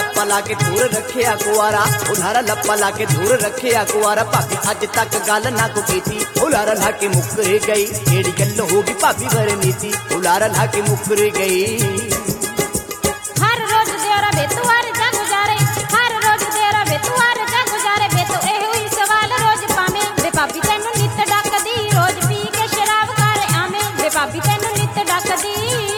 लप्पा ला के दूर रखिया कुआरा, उलारा लप्पा ला के दूर रखिया कुआरा। भाभी अज तक गल ना को कीती, उलारा ला के मुकर गई। केड़ी गल होगी भाभी घर नीति, उलारा ला के मुकर गई। हर रोज देरा बेतुआर जा गुजारे, हर रोज देरा बेतुआर जा गुजारे। बेतो ए हुई सवाल रोज पावे, वे भाभी तेनू नित डकदी, रोज पी के शराब करे आवे। वे भाभी तेनू नित डकदी।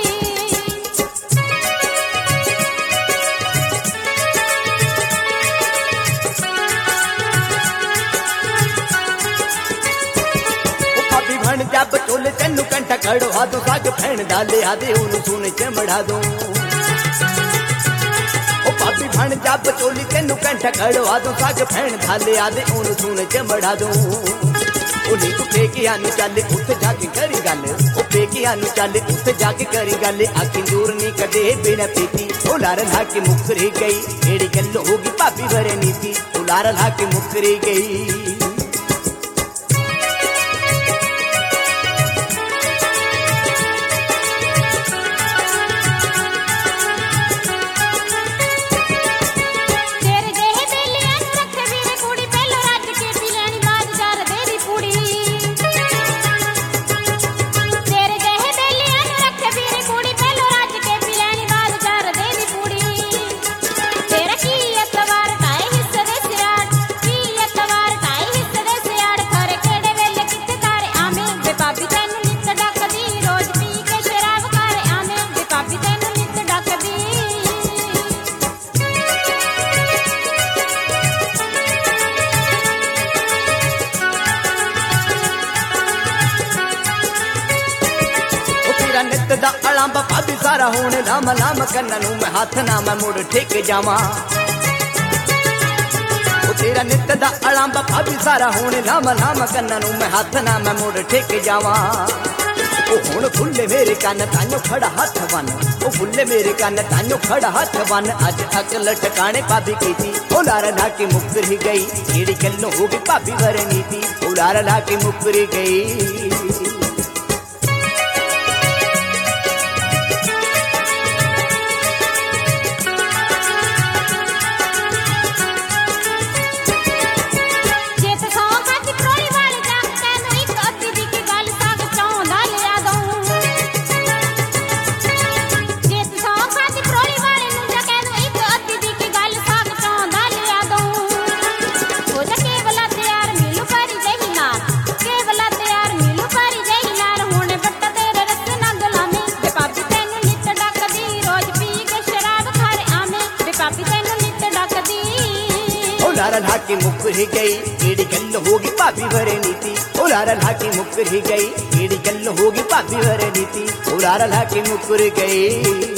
भण जब चोले तेनू कंठा कड़वा दो, साग फैन डाले आदे उन सुन चमड़ा दो। ओ भाभी भण जब चोली तेनू कंठा कड़वा दो, साग फैन डाले आदे उन सुन चमड़ा दो। उन्हीं को फेंके आनू चल उठ जाके करी गल, ओ फेंके आनू चल उठ जाके करी गल। आखी दूर नी कदे बिना पीती, उलार ला के मुकरी गई। केड़ी गल होगी भाभी भरे नीति, उलार ला के मुकरी गई। नित दा अलांबा भाभी सारा होने लाम लाम कन्ना नू मैं हाथ ना मैं मुड़ ठेक जावा। तेरा नित दा अलांबा भाभी सारा होने लाम लाम कन्ना नू मैं हाथ ना मैं मुड़ ठेक जावा। ओ हुण फुल्ले मेरे कन्न तानो खड़ा हाथ बन, ओ फुल्ले मेरे कन्न तानो खड़ा हाथ बन। अज अकल ठिकाने भाभी कीती, उलार ला के मुकर गई। केड़ी गल होगी भाभी भरे नीति, उलार ला के मुकर गई। उलार ला के मुकर गई। केड़ी गल होगी भाभी भरे नीति, उलार ला के मुकर गई। केड़ी गल होगी भाभी भरे नीति, उलार ला के मुकर गई।